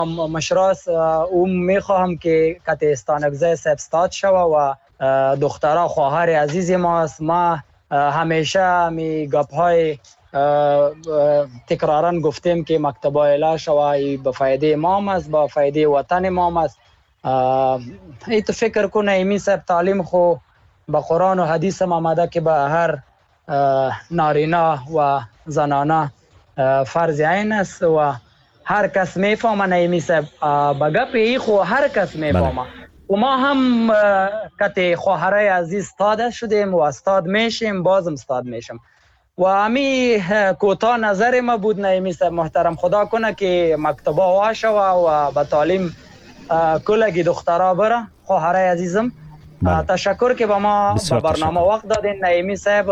مشراس او میخواهم که کت استانگزه سبستاد شوه و دخترها خواهر عزیز ماست. ما همیشه می گپ های تکرارا گفتیم که مکتب اعلا شوه به فایده ما است، به فایده وطن ما است. ای تو فکر کنه ایمی سب تعلیم خو به قرآن و حدیث آمده که به هر نارینه و زنانه فرض عین است و هر کس میفهمه. ایمی سب به گپ ای خو هر کس میفهمه و ما هم کت خواهرای عزیز استاد شدیم و استاد میشیم، بازم استاد میشم و امی کوتاه نظر ما بود. ایمی سب محترم خدا کنه که مکتبا واشه و به تعلیم کلگی دخترها بره. خواهرای عزیزم تشکر که با ما به برنامه وقت دادین. نعیمی صاحب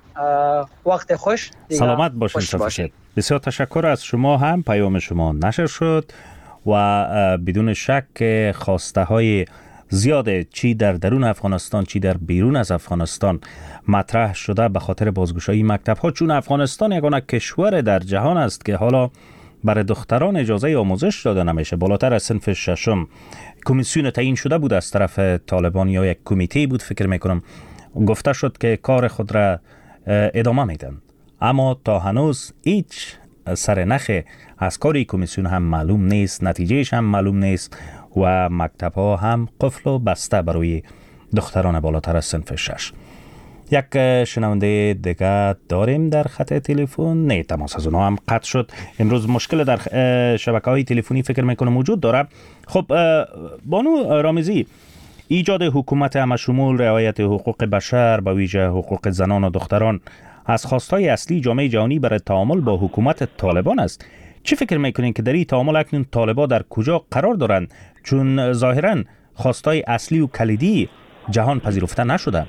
وقت خوش، سلامت باشین. خوش بسیار تشکر از شما. هم پیام شما نشر شد و بدون شک خواسته های زیاد چی در درون افغانستان چی در بیرون از افغانستان مطرح شده به خاطر بازگشایی مکتب ها، چون افغانستان یگانه کشور در جهان است که حالا برای دختران اجازه آموزش داده نمیشه. بالاتر از صنف ششم کمیسیون تعیین شده بود از طرف طالبان یا یک کمیته بود فکر میکنم، گفته شد که کار خود را ادامه میدن، اما تا هنوز هیچ سرنخ از کاری کمیسیون هم معلوم نیست، نتیجهش هم معلوم نیست و مکتب ها هم قفل و بسته برای دختران بالاتر از صنف 6. یک شنونده دیگه داریم در خط تلفن. نه، تماس از اونها هم قطع شد. امروز مشکل در شبکه‌های تلفنی فکر میکنم وجود داره. خب بانو رامزی، ایجاد حکومت همشمول، رعایت حقوق بشر به ویژه حقوق زنان و دختران از خواستهای اصلی جامعه جهانی برای تعامل با حکومت طالبان است. چی فکر میکنین که در این تعامل اکنون طالبان در کجا قرار دارند؟ چون ظاهرا خواستهای اصلی و کلیدی جهان پذیرفته نشده.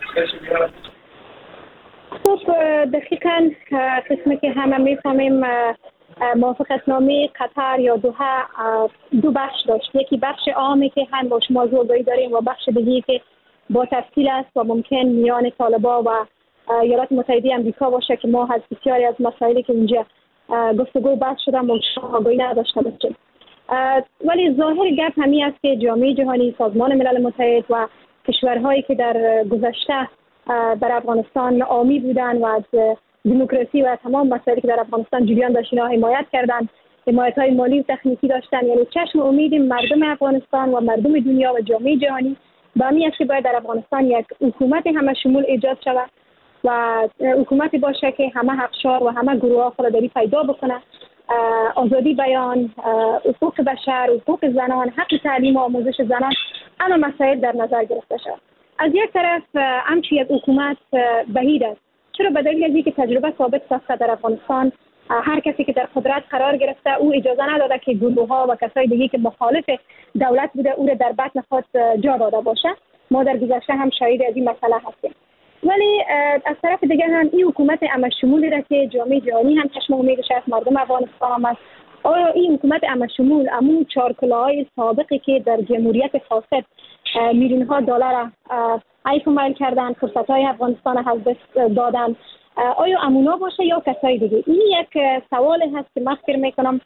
خب دقیقاً قسمی که همه میفهمیم موافقتنامه قطر یا دوحه دو بخش داشت. یکی بخش عامی که هم با شما زورگویی داریم و بخش دیگه که با تفصیل است و ممکن میان طالبان و ایالات متحده آمریکا باشه که ما از بسیاری از مسائلی که اینجا گفتگو بحث شده ما آگاهی نداشته باشیم. ولی ظاهر گپ همین است که جامعه جهانی، سازمان ملل متحد و کشورهایی که در گذشته در افغانستان حامی بودن و از دموکراسی و تمام مسائلی که در افغانستان جریان داشت اینا حمایت کردن، حمایت‌های مالی و تکنیکی داشتن. یعنی چشم امید مردم افغانستان و مردم دنیا و جامعه جهانی به همین است که باید در افغانستان یک حکومت همه شمول ایجاد شود و حکومتی باشه که همه اقشار و همه گروه‌ها خودداری پیدا بکنه. آزادی بیان، حقوق بشر، حقوق زنان، حق تعلیم و آموزش زنان، اما مسائل در نظر گرفته شود. از یک طرف همچی یک حکومت بعید است. چرا؟ به دلیل از اینکه تجربه ثابت ساخته در افغانستان هر کسی که در قدرت قرار گرفته او اجازه نداده که گروه‌ها و کسای دیگه که مخالف دولت بوده او را در بطن خود جا داده باشه. ما در گذشته هم شاهد از این مسئله هستیم. ولی از طرف دیگه هم این حکومت همه شمولی را که جامعه جهانی هم چشم امیدش است، مردم افغانستان هم است. آیا این حکومت همه شمول همون چارکلاهای سابقی که در جمهوریت فاسد میلیون ها دلار ایف مایل کردن، فرصت‌های افغانستان از دست دادن، آیا امونا باشه یا کسای دیگه؟ این یک سوال هست که من فکر میکنم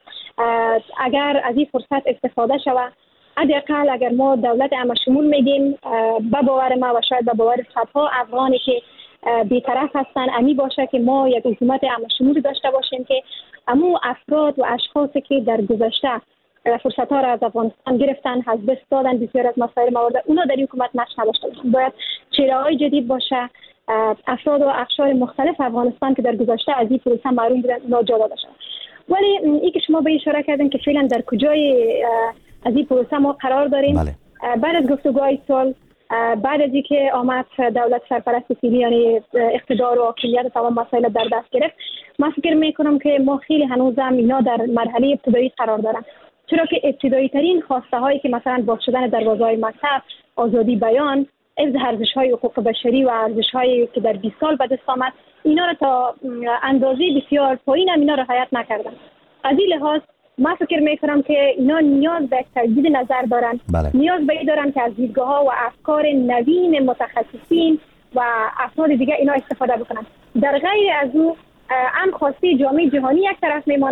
اگر از این فرصت استفاده شود، حداقل اگر ما دولت همه شمول میگیم، به باور ما و شاید به باور صدها افغانی که بی‌طرف هستن، امی باشه که ما یک حکومت همه شمول داشته باشیم که همون افراد و اشخاصی که در گذشته فرصت‌ها را از افغانستان گرفتن، از دست دادن، بسیار از مسائل موارد اونا در این حکومت نقش نداشته باشن. باید چهره‌های جدید باشه، افراد و اقشار مختلف افغانستان که در گذشته از این پروسه محروم بودن اونا جا داده شدن. ولی این که شما به اشاره کردن که فعلا در کجای از این پروسه ما قرار داریم، بله. بعد از گفتگوهای سال، بعد از اینکه آمد دولت سرپرست فعلی یعنی اقتدار و حاکمیت تمام مسائل در دست گرفت، من فکر میکنم که ما خیلی هنوزم اینا در مرحله ابتدایی قرار دارن. چرا که ابتدایی ترین خواسته هایی که مثلا باز شدن دروازه‌های مکتب، آزادی بیان، حفظ ارزش‌های حقوق بشری و ارزش‌هایی که در 20 سال به دست آمد، اینا را تا اندازه بسیار پایین اینا را رعایت نکردن. از این لحاظ من فکر میکنم که اینا نیاز به تجدید نظر دارن. بله. نیاز به این دارن که از دیدگاه‌ها و افکار نوین متخصصین و افراد دیگه اینا استفاده بکنن. در غیر از او هم خواسته جامعه جهانی یک طرف میمانه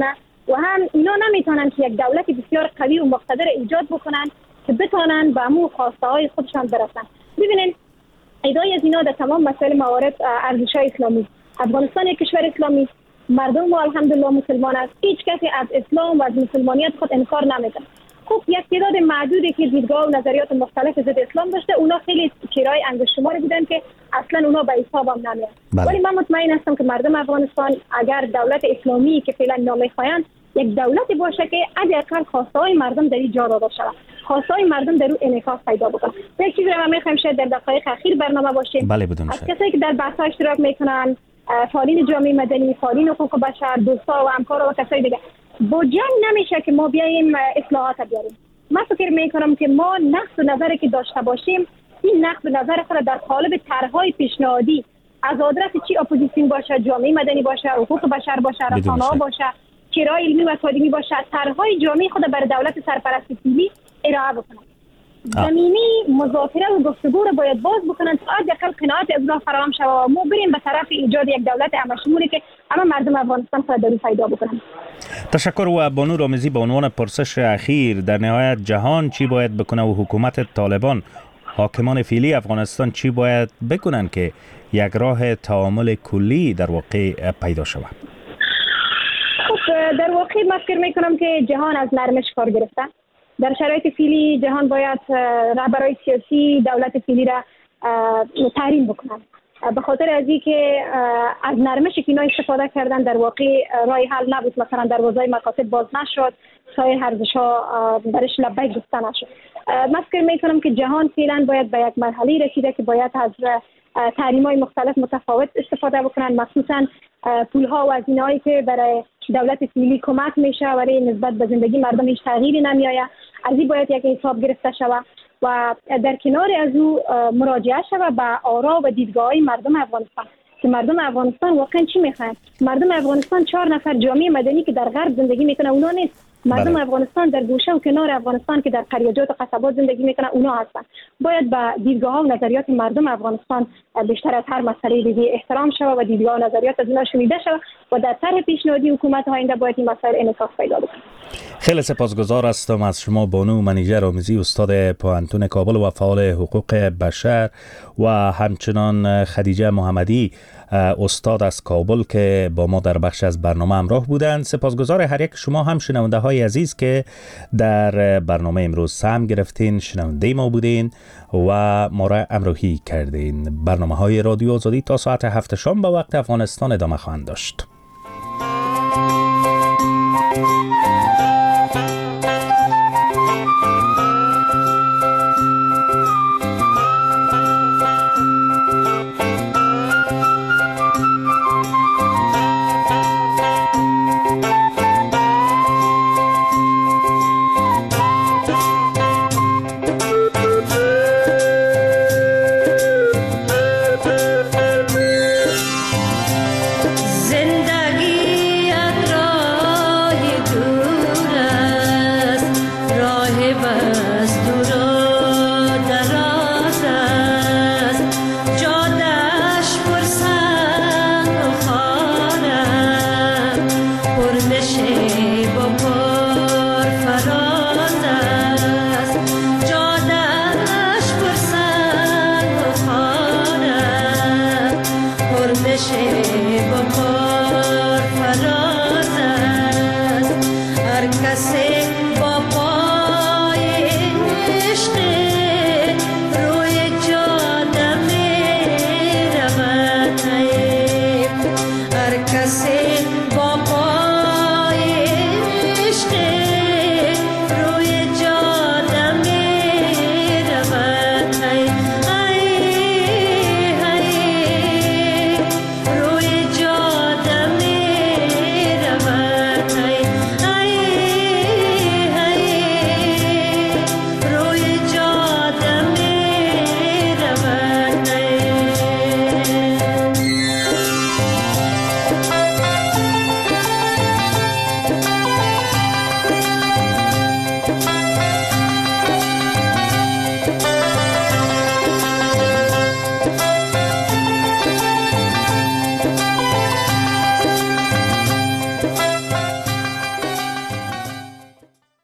و هم اینا نمیتونن که یک دولت بسیار قوی و مقتدر ایجاد بکنن که بتونن به امو خواسته های خودشان برسن. ببینید ایدای از اینا در تمام مسائل موارد ارزش‌های اسلامی. افغانستان یک کشور اسلامی، مردم ما الحمدلله مسلمان است، هیچ کسی از اسلام و از مسلمانیت خود انکار نمیکنه. خب یک تعداد معدودی که دیدگاه و نظریات مختلف ضد اسلام داشته، اونا خیلی چیرای انگشت شماری بودن که اصلا اونا به حساب هم نمیاد. ولی من مطمئن هستم که مردم افغانستان اگر دولت اسلامی که فعلا نامیخواهند یک دولتی باشه که حداقل خواسته‌های مردم در این جا داده شود، خواسته‌های مردم در اون انعکاس پیدا بکنه. یک چیزی رو ما می‌خوایم شاید در دقایق اخیر برنامه باشیم. بله بدون شک. کسایی که در بحث‌ها اشتراک میکنن، فعالین جامعه مدنی، فعالین حقوق بشر، دوستا و همکارا و کسای دیگه، با جنگ نمیشه که ما بیایم اصلاحات بیاریم. من فکر میکنم که ما نقد و نظری که داشته باشیم، این نقد و نظر خود در قالب طرح‌های پیشنهادی از آدرس چی اپوزیسیون باشه، جامعه مدنی باشه، حقوق بشر باشه، رسانه‌ها باشه، چرای علمی و اکادمی باشه، طرح‌های جامعه خود برای دولت سرپرست فعلی ارائه بکنن. زمینی مذاکره و گفتگو رو باید باز بکنن تا حداقل قناعت ابراز فراهم شود و ما بریم به طرف ایجاد یک دولت همشمولی که همه مردم افغانستان خود در پیدا بکنن. تشکر. و بانو رامزی، به عنوان پرسش اخیر، در نهایت جهان چی باید بکنه و حکومت طالبان، حاکمان فعلی افغانستان چی باید بکنن که یک راه تعامل کلی در واقع پیدا شود؟ خب در واقع من فکر میکنم که جهان از نرمش کار گرفته. در شرایط فعلی جهان باید رهبرای سیاسی دولت فعلی را تحریم بکنن، به خاطر از اینکه از نرمشی که اینا استفاده کردن در واقع راه حل نبود. مثلا دروازه مکاتب باز نشد، سایر ارزش‌ها برش لبیک گفته نشد. من فکر میکنم که جهان فعلا باید به یک مرحله رسیده که باید از تحریم‌های مختلف متفاوت استفاده بکنن، مخصوصا پول‌ها و هزینه‌هایی که برای دولت فعلی کمک میشه ولی نسبت به زندگی مردم هیچ تغییری نمیآید، از این باید یک حساب گرفته شود و در کنار از او مراجعه شود به آرا و دیدگاه‌های مردم افغانستان که مردم افغانستان واقعا چی میخوان. مردم افغانستان 4 نفر جامعه مدنی که در غرب زندگی میکنن اونا نیست. مردم افغانستان در گوشه و کنار افغانستان که در قریه‌جات و قصبات زندگی میکنن اونا هستن. باید به دیدگاه‌ها و نظریات مردم افغانستان بیشتر از هر مسئله دیگه احترام شود و دیدگاه و نظریات از اونا شنیده شود و در طرح پیشنهادی حکومت آینده باید این مسائل انعکاس پیدا بکنه. خیلی سپاسگزار هستم از شما بانو منیژه رامزی، استاد پوهنتون کابل و فعال حقوق بشر، و همچنان خدیجه محمدی، استاد از کابل که با ما در بخش از برنامه همراه بودند. سپاسگزار هر یک شما هم شنونده های عزیز که در برنامه امروز سهم گرفتین، شنونده ما بودین و ما را همراهی کردین. برنامه های رادیو آزادی تا ساعت 7 شام به وقت افغانستان ادامه خواهند داشت.